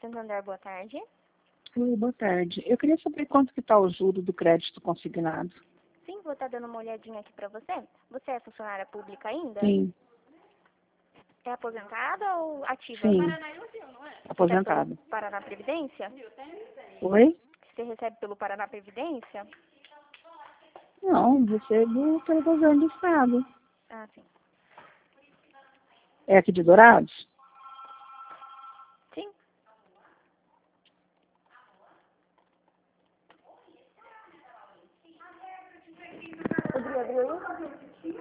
Santander, boa tarde. Oi, boa tarde. Eu queria saber quanto que está o juro do crédito consignado. Sim, vou estar dando uma olhadinha aqui pra você. Você é funcionária pública ainda? Sim, É aposentada ou ativa? sim. Recebe Aposentado. pelo Paraná Previdência? Oi? Você recebe pelo Paraná Previdência? Não, recebo pelo governo do estado. Ah, sim. É aqui de Dourados? Sim. Abriu aí?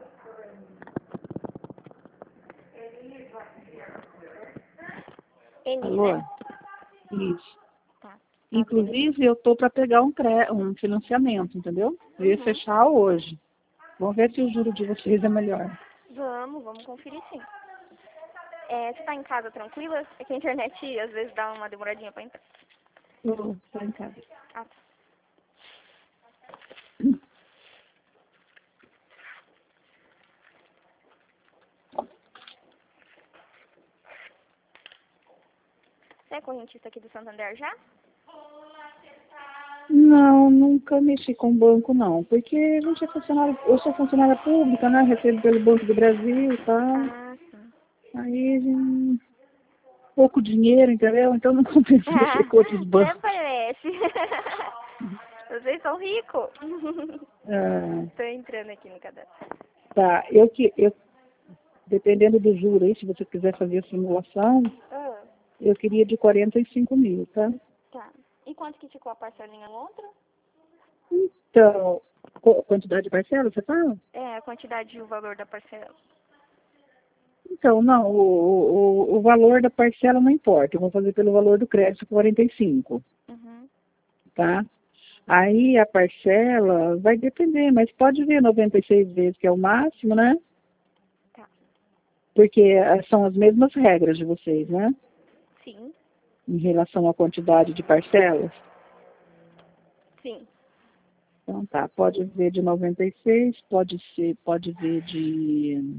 Eni, Alô? né? Isso. Tá. Inclusive, eu tô para pegar um financiamento, entendeu? Eu ia fechar hoje. Vamos ver se o juro de vocês é melhor. Vamos conferir sim. Você tá em casa tranquila? É que a internet às vezes dá uma demoradinha pra entrar. Tô em casa. Ah, tá. Você é correntista aqui do Santander já? Não, nunca mexi com banco, não. Porque a gente é funcionário, eu sou funcionária pública, né? Recebo pelo Banco do Brasil e tal. Ah, sim. Aí, pouco dinheiro, entendeu? Então não compensa mexer com outros Até bancos. parece. Vocês são ricos. Ah, Tô entrando aqui no cadastro. tá, dependendo do juro aí, se você quiser fazer a simulação, Ah, eu queria de 45 mil, tá? tá. E quanto que ficou a parcelinha no outro? Então, quantidade de parcela, você fala? É, a quantidade e o valor da parcela. Então, não, o valor da parcela não importa, eu vou fazer pelo valor do crédito 45, Uhum. tá? Aí a parcela vai depender, mas pode ver 96 vezes, que é o máximo, né? Tá. Porque são as mesmas regras de vocês, né? Sim. Em relação à quantidade de parcelas. Sim. Então tá, pode ver de 96, pode ver de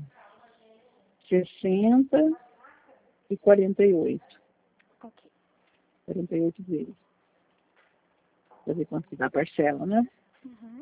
60 e 48. Ok. 48 vezes. Pra ver quanto que dá a parcela, né? Uhum.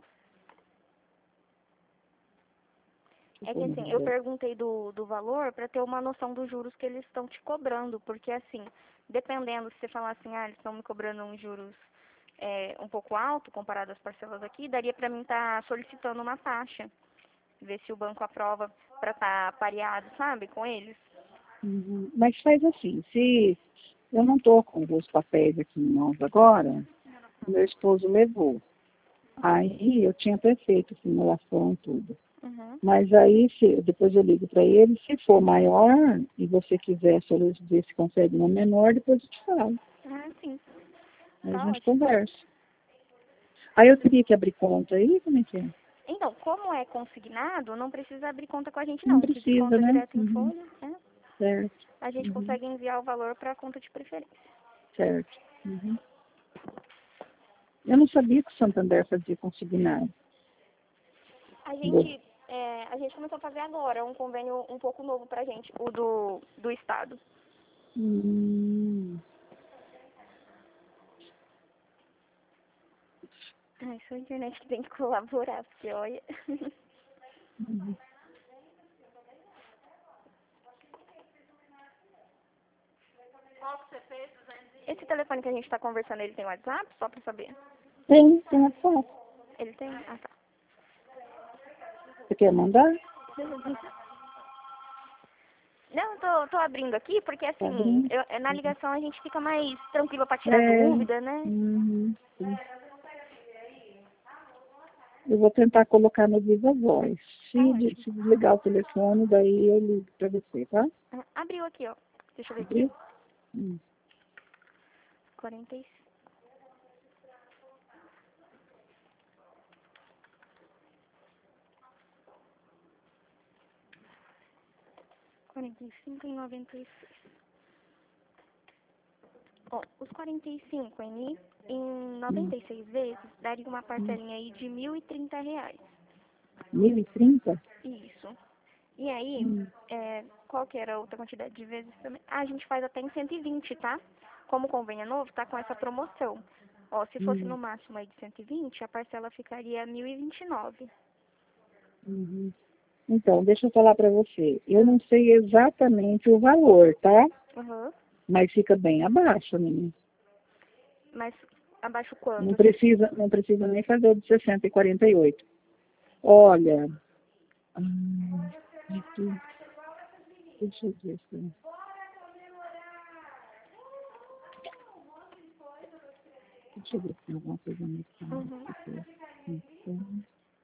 É que assim, eu perguntei do valor para ter uma noção dos juros que eles estão te cobrando, porque assim, dependendo, se você falar assim, eles estão me cobrando uns juros um pouco alto comparado às parcelas aqui, daria para mim estar solicitando uma taxa, ver se o banco aprova para estar pareado, sabe, com eles. Uhum. Mas faz assim, se eu não estou com os papéis aqui em mãos agora, meu esposo levou. Aí eu tinha até feito simulação e tudo. Uhum. Mas aí, depois eu ligo para ele, se for maior e você quiser ver se consegue uma menor, depois eu te falo. Ah, sim. Aí a Tá gente ótimo. conversa. Aí eu teria que abrir conta aí, como é que é? Então, como é consignado, não precisa abrir conta com a gente Não não. Se precisa, desconta né? direto em Uhum. folha, né? Certo. A gente Uhum. consegue enviar o valor para a conta de preferência. Certo. Uhum. Eu não sabia que o Santander fazia consignado. A gente começou a fazer agora um convênio um pouco novo pra gente, o do Estado. Hum. Ai, só a internet que tem que colaborar, porque olha. Uhum. Esse telefone que a gente tá conversando, ele tem WhatsApp? Só pra saber. Tem WhatsApp. Ele tem? Ah, tá. Você quer mandar? Não, tô abrindo aqui porque Tá assim, abrindo? na ligação a gente fica mais tranquila pra tirar É. dúvida, né? Uhum. Sim. Eu vou tentar colocar no Viva Voz. Tá ótimo. Se desligar o telefone, daí eu ligo para você, tá? Abriu aqui, ó. Deixa eu ver aqui. Abriu? Hum. 45. 45 e 96. Ó, os 45 em 96 vezes daria uma parcelinha aí de R$ 1.030. 1030? Isso. E aí, Hum. qual que era a outra quantidade de vezes também? Ah, a gente faz até em 120, tá? como o convênio é novo, tá com essa promoção. Ó, se fosse no máximo aí de 120, a parcela ficaria 1.029. Uhum. Então, deixa eu falar para você. Eu não sei exatamente o valor, tá? Uhum. Mas fica bem abaixo, menina. Mas abaixo quanto? Não precisa nem fazer o de 60 e 48. Olha, aqui, deixa eu ver se... Deixa eu ver se tem alguma coisa mais cara Uhum. aqui. Então,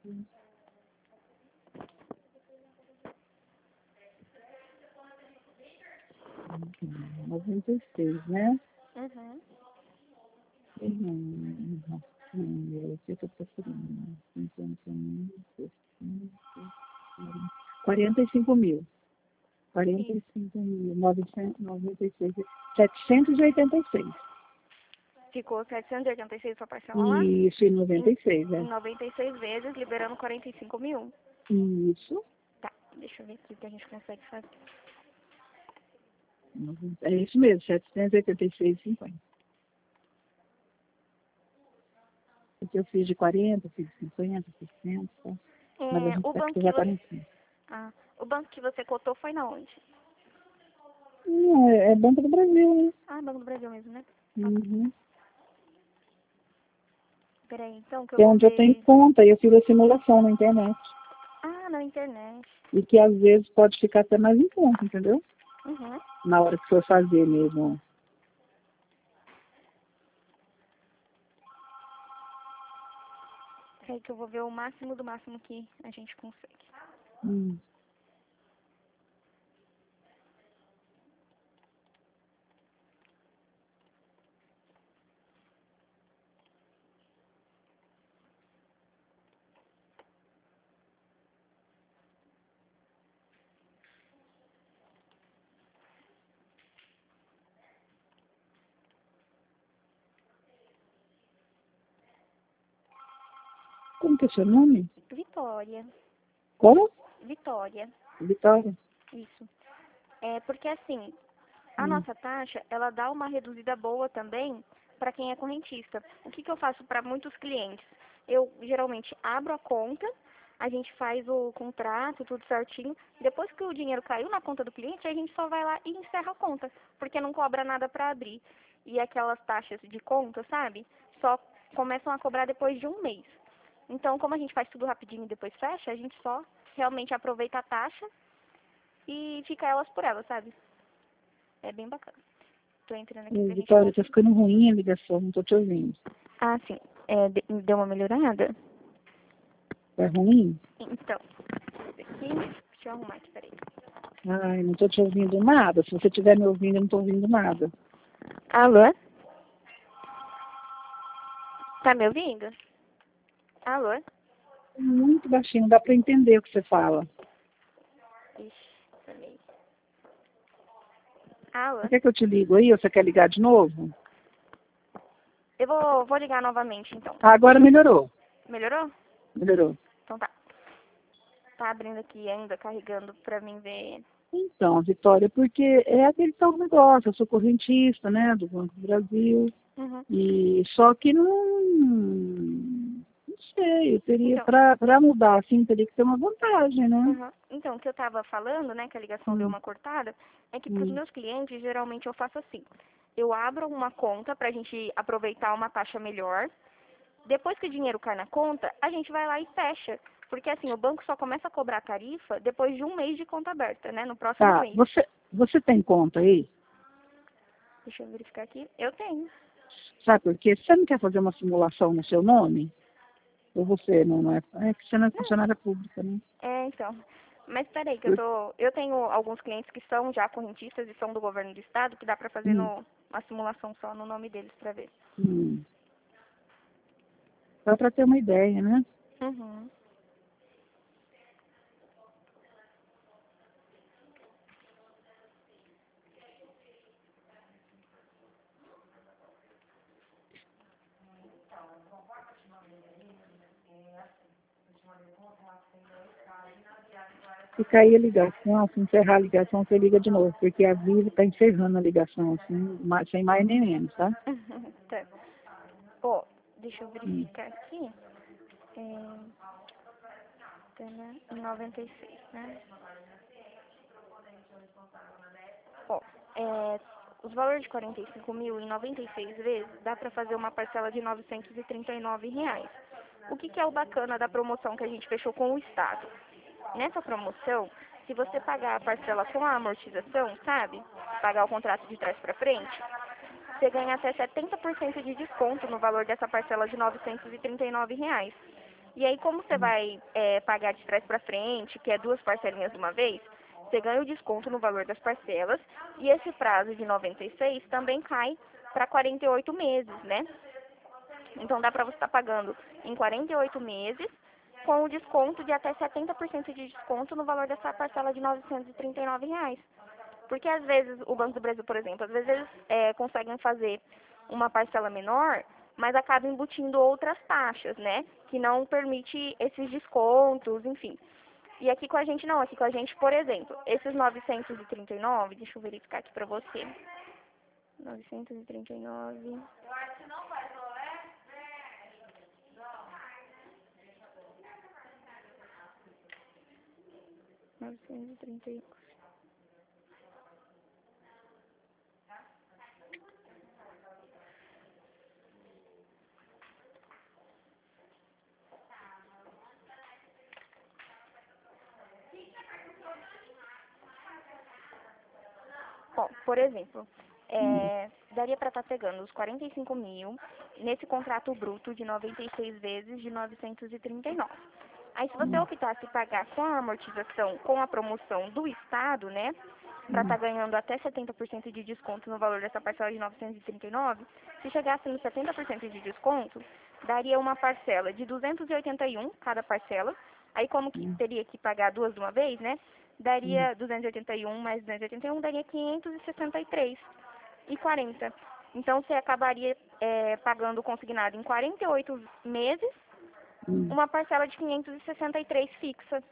96, né? Uhum. O que eu estou procurando? 45 mil. Isso. 45 mil, 996, 786. Ficou 786 para parcelar lá? Isso, e 96, Em né? 96 vezes, liberando 45 mil. Isso. Tá, deixa eu ver aqui o que a gente consegue fazer. É isso mesmo, 786,50. Porque eu fiz de 40, fiz de 50, 60, tá? Mas a É, gente o vai banco que precisar você... 45. Ah, o banco que você cotou foi na onde? Não, é Banco do Brasil, né? Ah, Banco do Brasil mesmo, né? Ok. Uhum. Peraí, então, que eu Que é vou onde eu tenho ver... conta, e eu fiz a simulação na internet. Ah, na internet. E que às vezes pode ficar até mais em conta, entendeu? Uhum. Na hora que for fazer mesmo. Peraí que eu vou ver o máximo do máximo que a gente consegue. Hum. Como que é seu nome? Vitória. Como? Vitória. Vitória. Isso. É porque assim, a Hum. nossa taxa, ela dá uma reduzida boa também para quem é correntista. O que que eu faço para muitos clientes? Eu geralmente abro a conta, a gente faz o contrato, tudo certinho. Depois que o dinheiro caiu na conta do cliente, a gente só vai lá e encerra a conta, porque não cobra nada para abrir. E aquelas taxas de conta, sabe? Só começam a cobrar depois de um mês. Então, como a gente faz tudo rapidinho e depois fecha, a gente só realmente aproveita a taxa e fica elas por elas, sabe? É bem bacana. Tô entrando aqui pra gente Vitória, tá conseguir. ficando ruim a ligação, não tô te ouvindo. Ah, sim. É, deu uma melhorada? Tá ruim? Então, aqui, deixa eu arrumar aqui, peraí. Ai, não tô te ouvindo nada. Se você estiver me ouvindo, eu não tô ouvindo nada. Alô? Tá me ouvindo? Alô? Muito baixinho, não dá pra entender o que você fala. Ixi, peraí. Alô? Você quer que eu te ligo aí ou você quer ligar de novo? Eu vou ligar novamente, então. Ah, agora melhorou. Melhorou? Melhorou. Então tá. Tá abrindo aqui ainda, carregando pra mim ver. Então, Vitória, porque é aquele tal negócio, eu sou correntista, né, do Banco do Brasil, Uhum. e só que não sei, eu teria, Então, para mudar assim, teria que ter uma vantagem, né? uhum. Então, o que eu tava falando, né, que a ligação deu Hum, uma cortada, é que pros hum. meus clientes, geralmente eu faço assim. Eu abro uma conta pra gente aproveitar uma taxa melhor. Depois que o dinheiro cai na conta, a gente vai lá e fecha. Porque assim, o banco só começa a cobrar a tarifa depois de um mês de conta aberta, né? No próximo Tá, mês. você tem conta aí? Deixa eu verificar aqui. Eu tenho. Sabe por quê? Você não quer fazer uma simulação no seu nome? Ou você não é? É que você não é Não. funcionária pública, né? É, então. Mas peraí, que Por- eu tenho alguns clientes que são já correntistas e são do governo do estado, que dá pra fazer Hum, uma simulação só no nome deles pra ver. hum. Só para ter uma ideia, né? Uhum. Se cair a ligação, se encerrar a ligação, você liga de novo, porque a Vivo está encerrando a ligação, assim, sem mais nem menos, tá? Tá. Ó, deixa eu Hum. verificar aqui. Tá, né? Em 96, né? Ó, os valores de 45 mil em 96 vezes, dá para fazer uma parcela de R$ 939. O que é o bacana da promoção que a gente fechou com o Estado? Nessa promoção, se você pagar a parcela com a amortização, sabe? Pagar o contrato de trás para frente, você ganha até 70% de desconto no valor dessa parcela de R$ 939. E aí, como você vai pagar de trás para frente, que é 2 parcelinhas de uma vez, você ganha o desconto no valor das parcelas e esse prazo de 96 também cai para 48 meses, né? Então, dá para você estar pagando em 48 meses com o desconto de até 70% de desconto no valor dessa parcela de R$ 939. Porque às vezes, o Banco do Brasil, por exemplo, às vezes eles conseguem fazer uma parcela menor, mas acaba embutindo outras taxas, né? Que não permite esses descontos, enfim. E aqui com a gente não, aqui com a gente, por exemplo, esses 939, deixa eu verificar aqui pra você. 939. 939. Bom, por exemplo, daria para estar pegando os 45 mil nesse contrato bruto de 96 vezes de 939. Aí, se você optasse pagar com a amortização, com a promoção do Estado, né, para estar ganhando até 70% de desconto no valor dessa parcela de 939, se chegasse nos 70% de desconto, daria uma parcela de 281 cada parcela. Aí, como que teria que pagar duas de uma vez, né? Daria 281 mais 281, daria 563,40. Então, você acabaria pagando consignado em 48 meses, uma parcela de 563 fixa.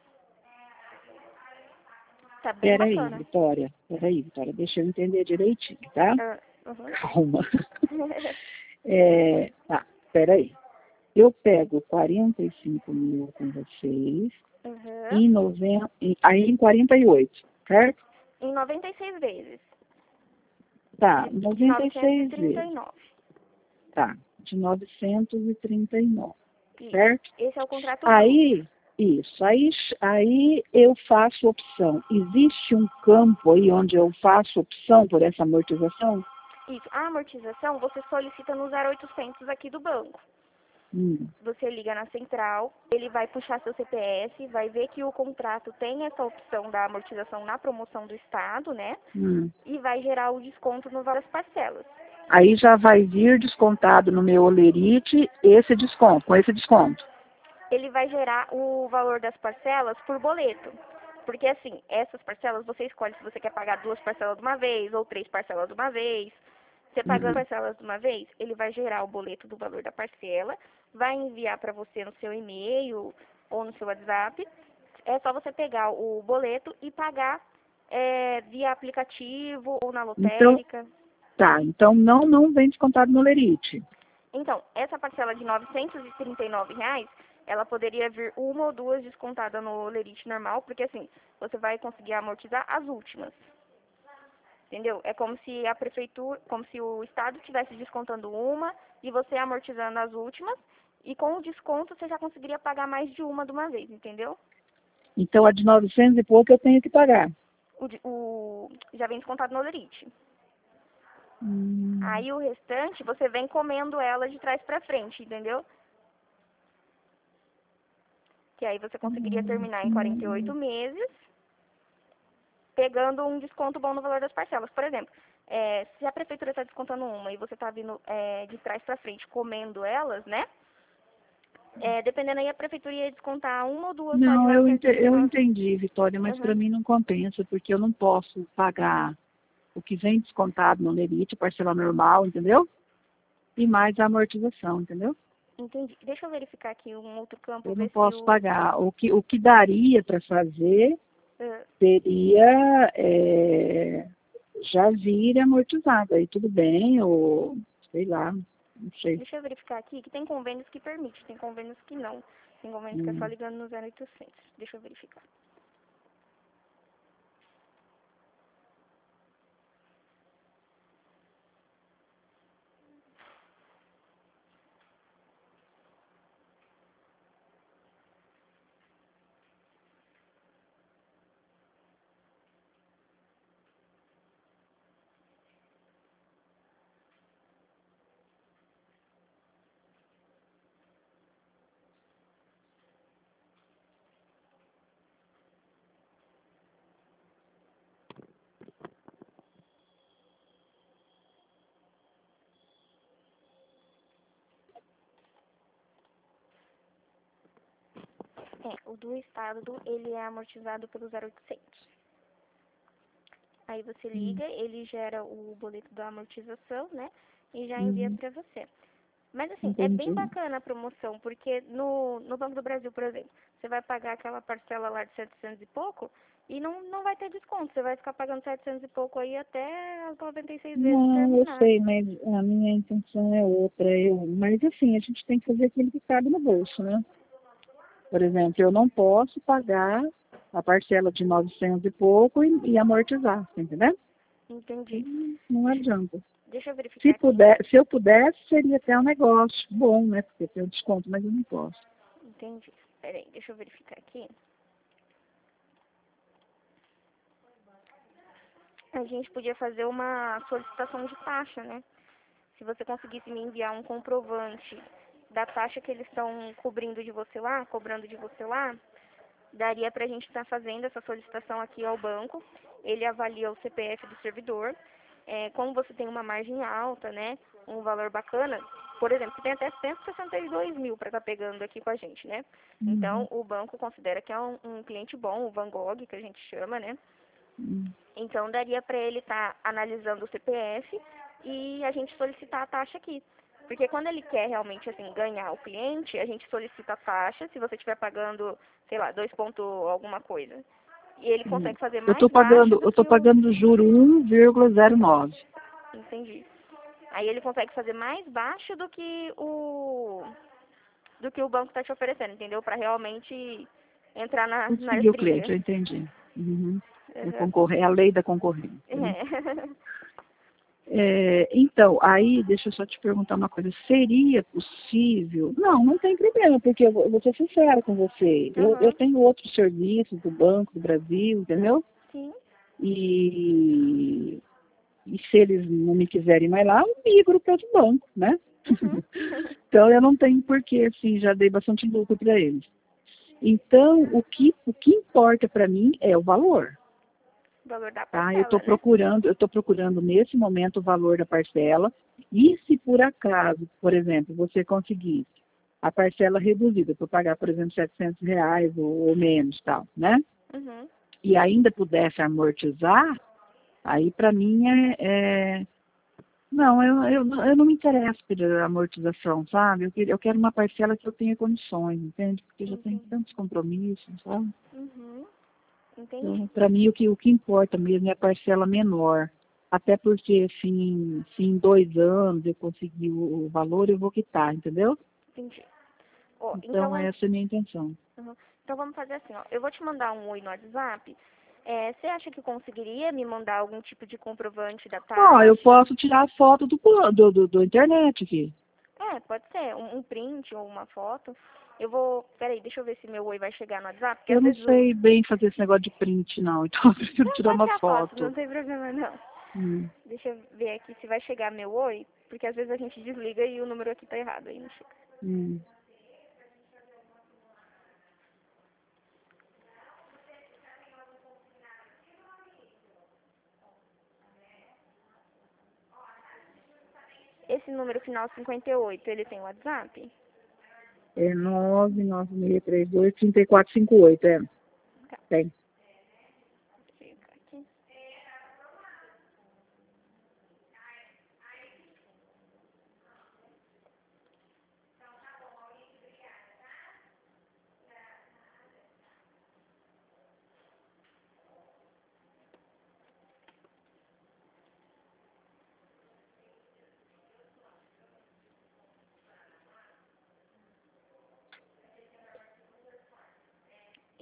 Tá bem bacana. Peraí, Vitória, deixa eu entender direitinho, tá? Calma. Tá, peraí. Eu pego 45 mil com vocês, aí em 48, certo? Em 96 vezes. Tá, De 96 vezes. 939. Tá, de 939, certo? Esse é o contrato Aí, isso, aí eu faço opção. Existe um campo aí onde eu faço opção por essa amortização? Isso, a amortização você solicita no 0800 aqui do banco. Você liga na central, ele vai puxar seu CPF, vai ver que o contrato tem essa opção da amortização na promoção do Estado, né? E vai gerar o desconto no valor das parcelas. Aí já vai vir descontado no meu Olerite esse desconto, com esse desconto. Ele vai gerar o valor das parcelas por boleto. Porque assim, essas parcelas você escolhe se você quer pagar 2 parcelas de uma vez ou 3 parcelas de uma vez. Você pagando parcelas de uma vez, ele vai gerar o boleto do valor da parcela, vai enviar para você no seu e-mail ou no seu WhatsApp. É só você pegar o boleto e pagar via aplicativo ou na lotérica. Então não vem descontado no Olerite. Então, essa parcela de R$ 939, ela poderia vir uma ou duas descontadas no Olerite normal, porque assim, você vai conseguir amortizar as últimas. Entendeu? É como se a prefeitura, como se o Estado estivesse descontando uma e você amortizando as últimas, e com o desconto você já conseguiria pagar mais de uma vez, entendeu? Então a de 900 e pouco eu tenho que pagar. Já vem descontado no Olerite. Aí o restante você vem comendo ela de trás pra frente, entendeu? Que aí você conseguiria terminar em 48 meses, pegando um desconto bom no valor das parcelas. Por exemplo, se a prefeitura está descontando uma e você está vindo de trás para frente comendo elas, né? Dependendo aí, a prefeitura ia descontar uma ou duas. Não, eu entendi, Vitória, mas para mim não compensa, porque eu não posso pagar o que vem descontado no Olerite, parcela normal, entendeu? E mais a amortização, entendeu? Entendi. Deixa eu verificar aqui um outro campo. Eu não posso pagar. O que daria para fazer Ah, seria já vir amortizado. Aí tudo bem, ou sei lá, não sei. deixa eu verificar aqui, que tem convênios que permite, tem convênios que não. Tem convênios que é só Hum. ligando no 0800. Deixa eu verificar. O do estado, ele é amortizado pelo 0800. Aí você liga, ele gera o boleto da amortização, né? E já envia Uhum. pra você. Mas assim, é bem Entendi. bacana a promoção, porque no Banco do Brasil, por exemplo, você vai pagar aquela parcela lá de 700 e pouco e não vai ter desconto. Você vai ficar pagando 700 e pouco aí até as 96 vezes Não, eu terminar. sei, mas a minha intenção é outra. Mas assim, a gente tem que fazer aquilo que cabe no bolso, né? Por exemplo, eu não posso pagar a parcela de 900 e pouco e amortizar, tá entendendo? Entendi. Não adianta. Deixa eu verificar aqui. Se eu pudesse, seria até um negócio bom, né? Porque tem um desconto, mas eu não posso. Entendi. Peraí, deixa eu verificar aqui. A gente podia fazer uma solicitação de taxa, né? Se você conseguisse me enviar um comprovante da taxa que eles estão cobrindo de você lá, cobrando de você lá, daria para a gente estar fazendo essa solicitação aqui ao banco. Ele avalia o CPF do servidor. Como você tem uma margem alta, né, um valor bacana, por exemplo, você tem até 162 mil para estar pegando aqui com a gente, né? Então, Uhum. o banco considera que é um cliente bom, o Van Gogh, que a gente chama, né? Uhum. Então, daria para ele estar analisando o CPF e a gente solicitar a taxa aqui. Porque quando ele quer realmente, assim, ganhar o cliente, a gente solicita a taxa, se você estiver pagando, sei lá, 2 ponto alguma coisa. E ele Uhum. consegue fazer mais baixo do Eu tô que o... pagando juro 1,09. Entendi. Aí ele consegue fazer mais baixo do que o banco está te oferecendo, entendeu? Para realmente entrar nas Conseguiu o cliente, brigas. eu entendi. Uhum. Uhum. É a lei da concorrência, né? É. Então, aí, deixa eu só te perguntar uma coisa. Seria possível? Não, não tem problema, porque eu vou ser sincera com você. Eu Uhum. tenho outros serviços do Banco do Brasil, entendeu? Sim. E, e se eles não me quiserem mais lá, eu migro para outro banco, né? Uhum. Então, eu não tenho porquê, assim, já dei bastante lucro para eles. Então, o que importa para mim é o valor. O valor da Tá? parcela, né? Eu estou procurando nesse momento o valor da parcela. E se por acaso, por exemplo, você conseguir a parcela reduzida, para pagar, por exemplo, R$ 700 ou menos, tal, né? Uhum. E ainda pudesse amortizar, aí para mim não, eu não me interesso pela amortização, sabe? Eu quero uma parcela que eu tenha condições, entende? Porque eu já tenho Entendi. tantos compromissos, sabe? Uhum. Entendi. Então, para mim, o que importa mesmo é a parcela menor. Até porque, assim, se em 2 anos eu conseguir o valor, eu vou quitar, entendeu? Entendi. Ó, Então, essa é a minha intenção. uhum. Então vamos fazer assim, ó. Eu vou te mandar um oi no WhatsApp. Você acha que conseguiria me mandar algum tipo de comprovante da Ó, eu taxa? posso tirar a foto do internet aqui. Pode ser, um print ou uma foto. Eu vou. Peraí, deixa eu ver se meu oi vai chegar no WhatsApp, porque Eu às não vezes o. sei bem fazer esse negócio de print, não. Então, eu prefiro Não, tirar pode uma ser a foto, não foto. tem problema não. Hum, Deixa eu ver aqui se vai chegar meu oi, porque às vezes a gente desliga e o número aqui tá errado aí não chega. hum. Esse número final 58, ele tem WhatsApp? É 99632-3458, é. Tá, Tem. deixa eu ver aqui.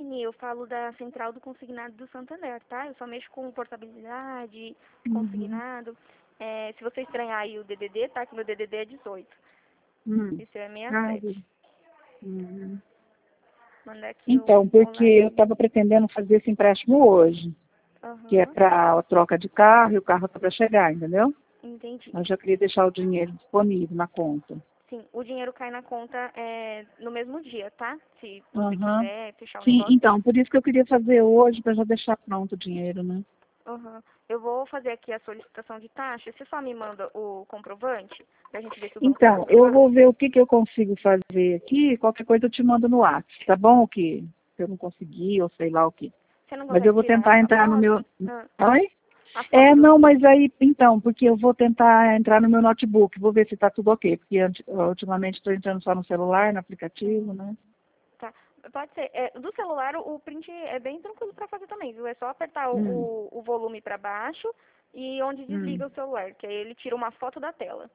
Aline, eu falo da Central do Consignado do Santander, tá? Eu só mexo com portabilidade, Uhum. consignado. Se você estranhar aí o DDD, tá? Que meu DDD é 18. Hum. Isso é Ah, 67. uhum. Mandar aqui Então, o porque eu online. estava pretendendo fazer esse empréstimo hoje, que é Aham, para a troca de carro e o carro está para chegar, entendeu? entendi. Eu já queria deixar o dinheiro disponível na conta. Sim, o dinheiro cai na conta no mesmo dia, tá? Se você Aham. quiser fechar o Sim, negócio. então, por isso que eu queria fazer hoje, para já deixar pronto o dinheiro, né? Aham. Eu vou fazer aqui a solicitação de taxa. Você só me manda o comprovante pra gente ver se o banco vai Então, eu aprovar? vou ver o que, que eu consigo fazer aqui, qualquer coisa eu te mando no WhatsApp, tá bom? O que? Se eu não conseguir, ou sei lá o que. Você não Mas eu consegue vou tirar tentar a entrar no meu... foto? Ah, Oi? a foto É, do. não, mas aí, então, porque eu vou tentar entrar no meu notebook, vou ver se está tudo ok, porque ultimamente estou entrando só no celular, no aplicativo, Hum, né? tá. Pode ser. Do celular, o print é bem tranquilo pra fazer também, viu? É só apertar Hum, o volume pra baixo e onde hum. desliga o celular, que aí ele tira uma foto da tela.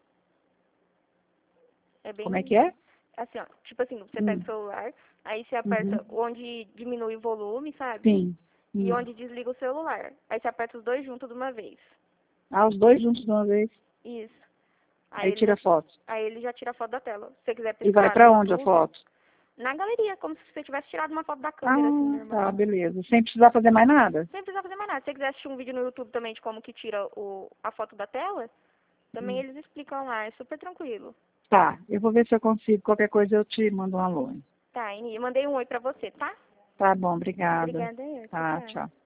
É Como é bem que é? assim, ó. Tipo assim, você pega o Hum, celular, aí você uhum. aperta onde diminui o volume, sabe? Sim. E Hum. onde desliga o celular. Aí você aperta os dois juntos de uma vez. Ah, os dois juntos de uma vez, Isso. Aí aí ele já, tira foto. aí ele já tira a foto da tela. Se você quiser E vai pesquisar no para onde a YouTube, foto? na galeria, como se você tivesse tirado uma foto da câmera, assim, Ah, tá, normal. beleza. Sem precisar fazer mais nada? Sem precisar fazer mais nada. Se você quiser assistir um vídeo no YouTube também de como que tira a foto da tela, também Hum. eles explicam lá. É super tranquilo. Tá, eu vou ver se eu consigo. Qualquer coisa eu te mando um alô. Tá, Ini, eu mandei um oi pra você, tá? Tá bom, obrigada. Obrigada, eu. Tchau, Tá, tchau. tchau.